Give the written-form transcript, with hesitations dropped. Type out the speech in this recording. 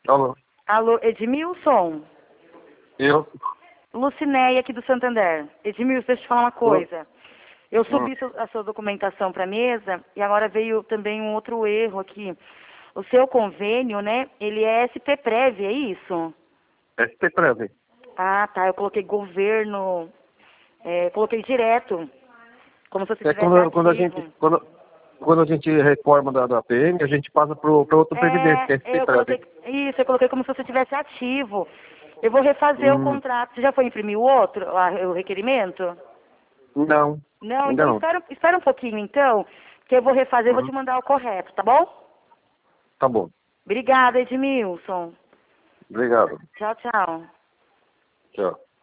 Alô? Alô, Edmilson? Eu? Lucinéia aqui do Santander. Edmilson, deixa eu te falar uma coisa. Eu subi a sua documentação para a mesa e agora veio também um outro erro aqui. O seu convênio, né, ele é SP-Prev, é isso? SP-Prev. Ah, tá, eu coloquei governo, coloquei direto, como se você tivesse Quando a gente reforma da PM, a gente passa para outra previdência, que é SP-Prev. Eu coloquei como se você tivesse ativo. Eu vou refazer o contrato. Você já foi imprimir o outro, o requerimento? Não. Não, Ainda então não. espera um pouquinho então, que eu vou refazer e vou te mandar o correto, tá bom? Tá bom. Obrigada, Edmilson. Obrigado. Tchau, tchau. Tchau.